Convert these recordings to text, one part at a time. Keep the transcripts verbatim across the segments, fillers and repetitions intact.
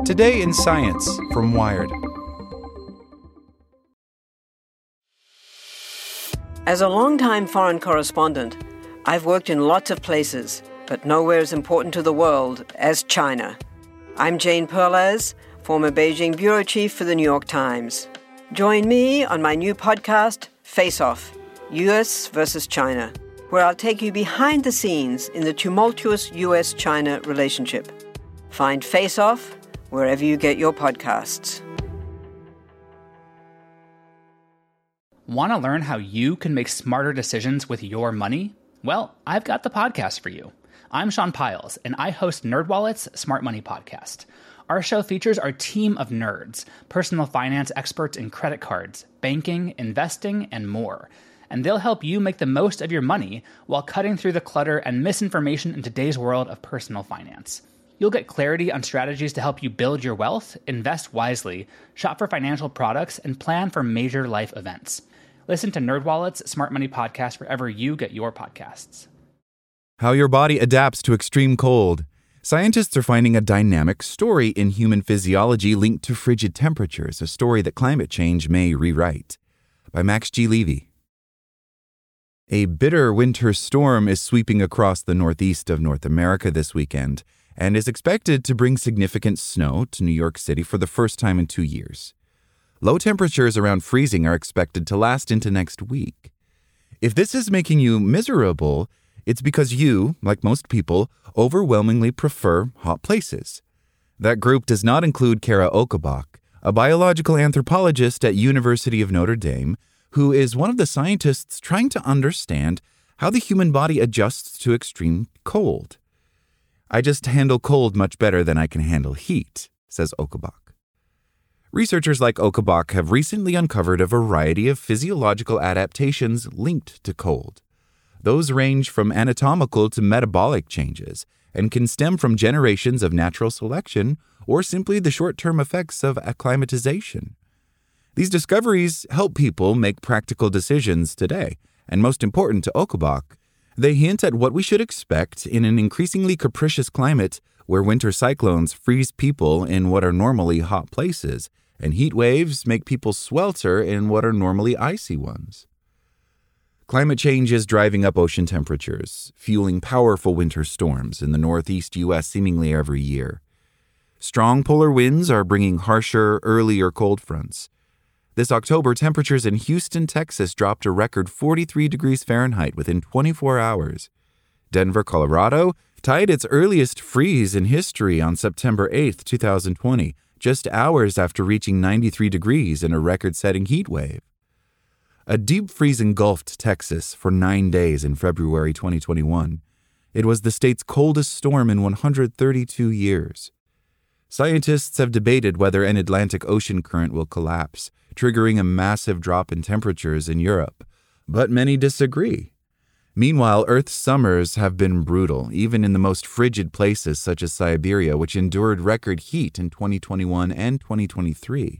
Today in Science from Wired. As a longtime foreign correspondent, I've worked in lots of places, but nowhere as important to the world as China. I'm Jane Perlez, former Beijing bureau chief for the New York Times. Join me on my new podcast, Face Off, U S versus China, where I'll take you behind the scenes in the tumultuous U S China relationship. Find Face Off wherever you get your podcasts. Want to learn how you can make smarter decisions with your money? Well, I've got the podcast for you. I'm Sean Piles, and I host NerdWallet's Smart Money Podcast. Our show features our team of nerds, personal finance experts in credit cards, banking, investing, and more. And they'll help you make the most of your money while cutting through the clutter and misinformation in today's world of personal finance. You'll get clarity on strategies to help you build your wealth, invest wisely, shop for financial products, and plan for major life events. Listen to NerdWallet's Smart Money Podcast wherever you get your podcasts. How your body adapts to extreme cold. Scientists are finding a dynamic story in human physiology linked to frigid temperatures, a story that climate change may rewrite. By Max G. Levy. A bitter winter storm is sweeping across the northeast of North America this weekend and is expected to bring significant snow to New York City for the first time in two years. Low temperatures around freezing are expected to last into next week. If this is making you miserable, it's because you, like most people, overwhelmingly prefer hot places. That group does not include Kara Ocobock, a biological anthropologist at University of Notre Dame, who is one of the scientists trying to understand how the human body adjusts to extreme cold. I just handle cold much better than I can handle heat, says Ocobock. Researchers like Ocobock have recently uncovered a variety of physiological adaptations linked to cold. Those range from anatomical to metabolic changes and can stem from generations of natural selection or simply the short-term effects of acclimatization. These discoveries help people make practical decisions today, and most important to Ocobock, they hint at what we should expect in an increasingly capricious climate where winter cyclones freeze people in what are normally hot places, and heat waves make people swelter in what are normally icy ones. Climate change is driving up ocean temperatures, fueling powerful winter storms in the northeast U S seemingly every year. Strong polar winds are bringing harsher, earlier cold fronts. This October, temperatures in Houston, Texas dropped a record forty-three degrees Fahrenheit within twenty-four hours. Denver, Colorado, tied its earliest freeze in history on September eighth, twenty twenty, just hours after reaching ninety-three degrees in a record-setting heat wave. A deep freeze engulfed Texas for nine days in February twenty twenty-one. It was the state's coldest storm in one hundred thirty-two years. Scientists have debated whether an Atlantic Ocean current will collapse, triggering a massive drop in temperatures in Europe, but many disagree. Meanwhile, Earth's summers have been brutal, even in the most frigid places such as Siberia, which endured record heat in twenty twenty-one and twenty twenty-three.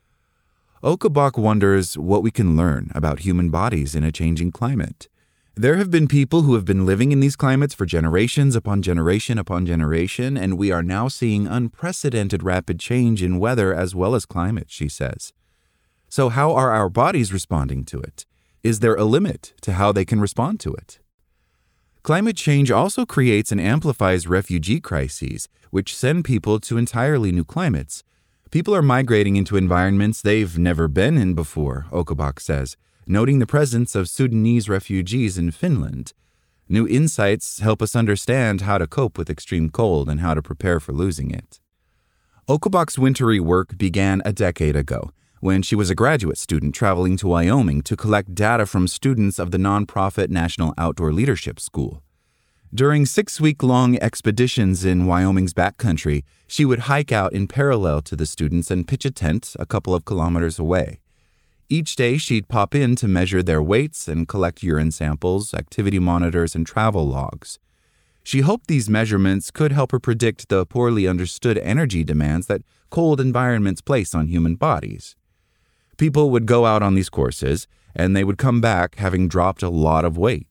Ocobock wonders what we can learn about human bodies in a changing climate. There have been people who have been living in these climates for generations upon generation upon generation, and we are now seeing unprecedented rapid change in weather as well as climate, she says. So how are our bodies responding to it? Is there a limit to how they can respond to it? Climate change also creates and amplifies refugee crises, which send people to entirely new climates. People are migrating into environments they've never been in before, Ocobock says, noting the presence of Sudanese refugees in Finland. New insights help us understand how to cope with extreme cold and how to prepare for losing it. Ocobock's wintry work began a decade ago, when she was a graduate student traveling to Wyoming to collect data from students of the nonprofit National Outdoor Leadership School. During six-week-long expeditions in Wyoming's backcountry, she would hike out in parallel to the students and pitch a tent a couple of kilometers away. Each day, she'd pop in to measure their weights and collect urine samples, activity monitors, and travel logs. She hoped these measurements could help her predict the poorly understood energy demands that cold environments place on human bodies. People would go out on these courses, and they would come back having dropped a lot of weight,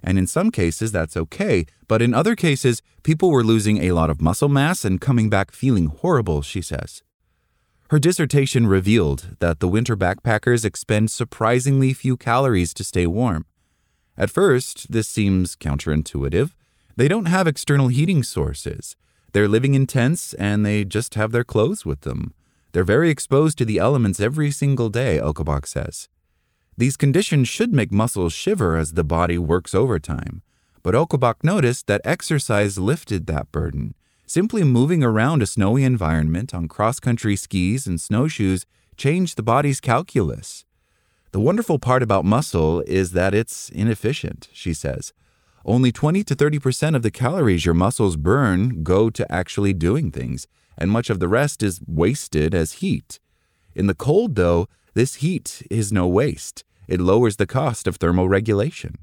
And in some cases, that's okay. But in other cases, people were losing a lot of muscle mass and coming back feeling horrible, she says. Her dissertation revealed that the winter backpackers expend surprisingly few calories to stay warm. At first, this seems counterintuitive. They don't have external heating sources. They're living in tents and they just have their clothes with them. They're very exposed to the elements every single day, Okobok says. These conditions should make muscles shiver as the body works overtime. But Okobok noticed that exercise lifted that burden. Simply moving around a snowy environment on cross-country skis and snowshoes changed the body's calculus. The wonderful part about muscle is that it's inefficient, she says. Only twenty to thirty percent of the calories your muscles burn go to actually doing things, and much of the rest is wasted as heat. In the cold, though, this heat is no waste. It lowers the cost of thermal regulation.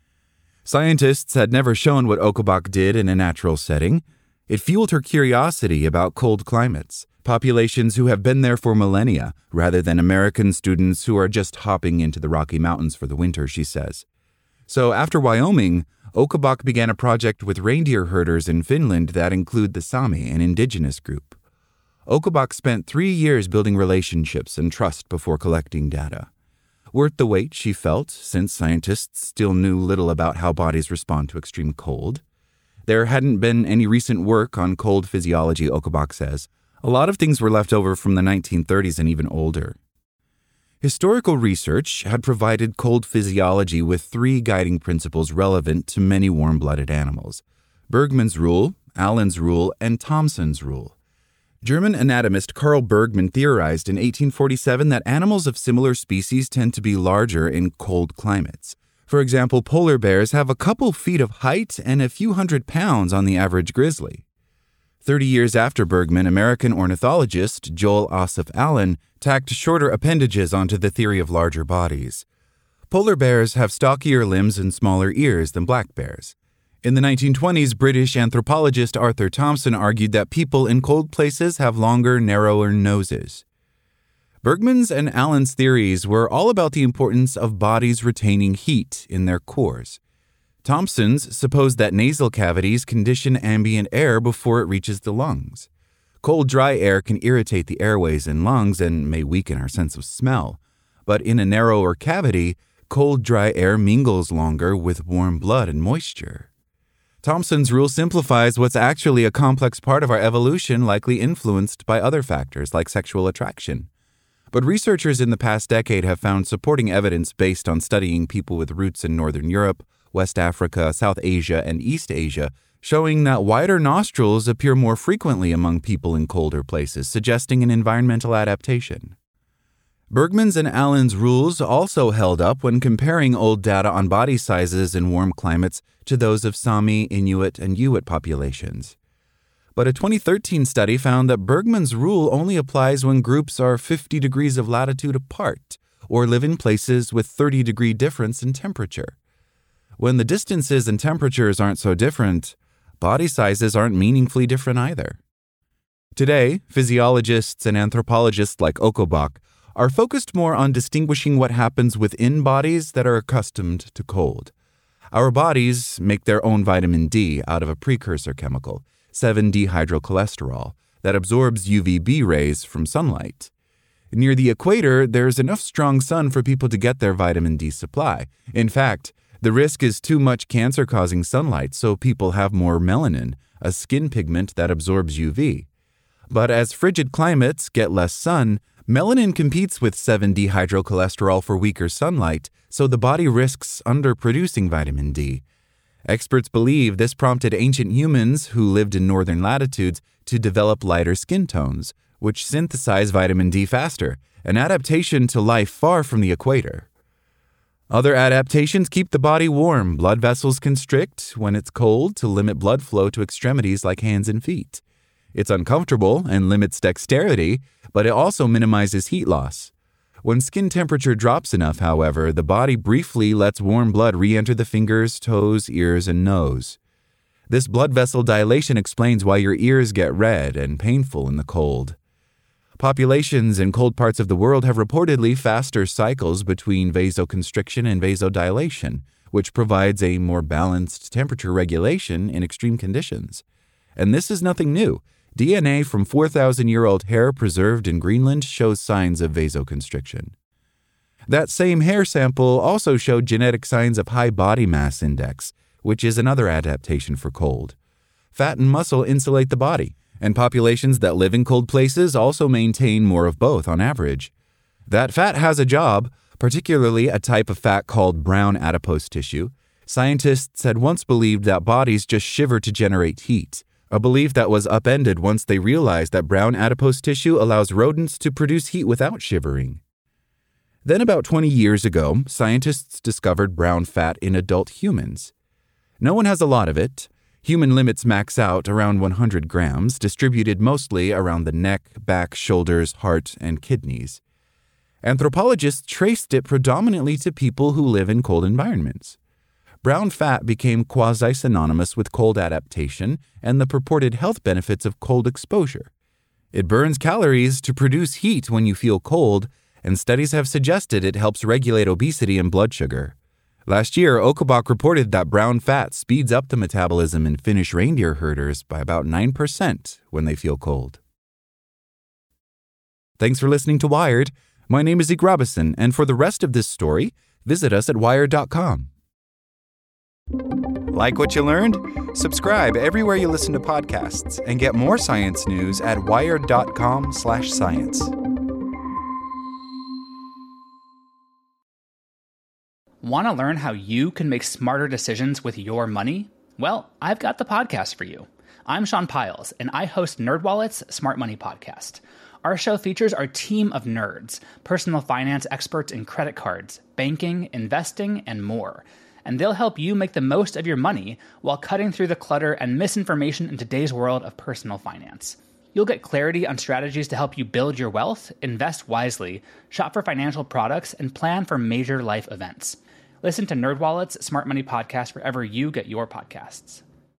Scientists had never shown what Okobok did in a natural setting. It fueled her curiosity about cold climates, populations who have been there for millennia, rather than American students who are just hopping into the Rocky Mountains for the winter, she says. So after Wyoming, Okobok began a project with reindeer herders in Finland that include the Sami, an indigenous group. Okobok spent three years building relationships and trust before collecting data. Worth the wait, she felt, since scientists still knew little about how bodies respond to extreme cold. There hadn't been any recent work on cold physiology, Okobok says. A lot of things were left over from the nineteen thirties and even older. Historical research had provided cold physiology with three guiding principles relevant to many warm-blooded animals: Bergmann's rule, Allen's rule, and Thomson's rule. German anatomist Carl Bergmann theorized in eighteen forty-seven that animals of similar species tend to be larger in cold climates. For example, polar bears have a couple feet of height and a few hundred pounds on the average grizzly. Thirty years after Bergmann, American ornithologist Joel Asaph Allen tacked shorter appendages onto the theory of larger bodies. Polar bears have stockier limbs and smaller ears than black bears. In the nineteen twenties, British anthropologist Arthur Thomson argued that people in cold places have longer, narrower noses. Bergmann's and Allen's theories were all about the importance of bodies retaining heat in their cores. Thomson's supposed that nasal cavities condition ambient air before it reaches the lungs. Cold, dry air can irritate the airways and lungs and may weaken our sense of smell. But in a narrower cavity, cold, dry air mingles longer with warm blood and moisture. Thomson's rule simplifies what's actually a complex part of our evolution, likely influenced by other factors like sexual attraction. But researchers in the past decade have found supporting evidence based on studying people with roots in Northern Europe, West Africa, South Asia, and East Asia, showing that wider nostrils appear more frequently among people in colder places, suggesting an environmental adaptation. Bergmann's and Allen's rules also held up when comparing old data on body sizes in warm climates to those of Sami, Inuit, and Ute populations. But a twenty thirteen study found that Bergmann's rule only applies when groups are fifty degrees of latitude apart or live in places with thirty degree difference in temperature. When the distances and temperatures aren't so different, body sizes aren't meaningfully different either. Today, physiologists and anthropologists like Okobok are focused more on distinguishing what happens within bodies that are accustomed to cold. Our bodies make their own vitamin D out of a precursor chemical, seven dehydrocholesterol, that absorbs U V B rays from sunlight. Near the equator, there's enough strong sun for people to get their vitamin D supply. In fact, the risk is too much cancer-causing sunlight, so people have more melanin, a skin pigment that absorbs U V. But as frigid climates get less sun, melanin competes with seven dehydrocholesterol for weaker sunlight, so the body risks underproducing vitamin D. Experts believe this prompted ancient humans who lived in northern latitudes to develop lighter skin tones, which synthesize vitamin D faster, an adaptation to life far from the equator. Other adaptations keep the body warm. Blood vessels constrict when it's cold to limit blood flow to extremities like hands and feet. It's uncomfortable and limits dexterity, but it also minimizes heat loss. When skin temperature drops enough, however, the body briefly lets warm blood re-enter the fingers, toes, ears, and nose. This blood vessel dilation explains why your ears get red and painful in the cold. Populations in cold parts of the world have reportedly faster cycles between vasoconstriction and vasodilation, which provides a more balanced temperature regulation in extreme conditions. And this is nothing new. D N A from four thousand year old hair preserved in Greenland shows signs of vasoconstriction. That same hair sample also showed genetic signs of high body mass index, which is another adaptation for cold. Fat and muscle insulate the body, and populations that live in cold places also maintain more of both on average. That fat has a job, particularly a type of fat called brown adipose tissue. Scientists had once believed that bodies just shiver to generate heat, a belief that was upended once they realized that brown adipose tissue allows rodents to produce heat without shivering. Then about twenty years ago, scientists discovered brown fat in adult humans. No one has a lot of it. Human limits max out around one hundred grams, distributed mostly around the neck, back, shoulders, heart, and kidneys. Anthropologists traced it predominantly to people who live in cold environments. Brown fat became quasi-synonymous with cold adaptation and the purported health benefits of cold exposure. It burns calories to produce heat when you feel cold, and studies have suggested it helps regulate obesity and blood sugar. Last year, Okobok reported that brown fat speeds up the metabolism in Finnish reindeer herders by about nine percent when they feel cold. Thanks for listening to Wired. My name is Zeke Robison, and for the rest of this story, visit us at wired dot com. Like what you learned? Subscribe everywhere you listen to podcasts and get more science news at wired dot com slash science. Want to learn how you can make smarter decisions with your money? Well, I've got the podcast for you. I'm Sean Piles, and I host NerdWallet's Smart Money Podcast. Our show features our team of nerds, personal finance experts in credit cards, banking, investing, and more. And they'll help you make the most of your money while cutting through the clutter and misinformation in today's world of personal finance. You'll get clarity on strategies to help you build your wealth, invest wisely, shop for financial products, and plan for major life events. Listen to NerdWallet's Smart Money Podcast wherever you get your podcasts.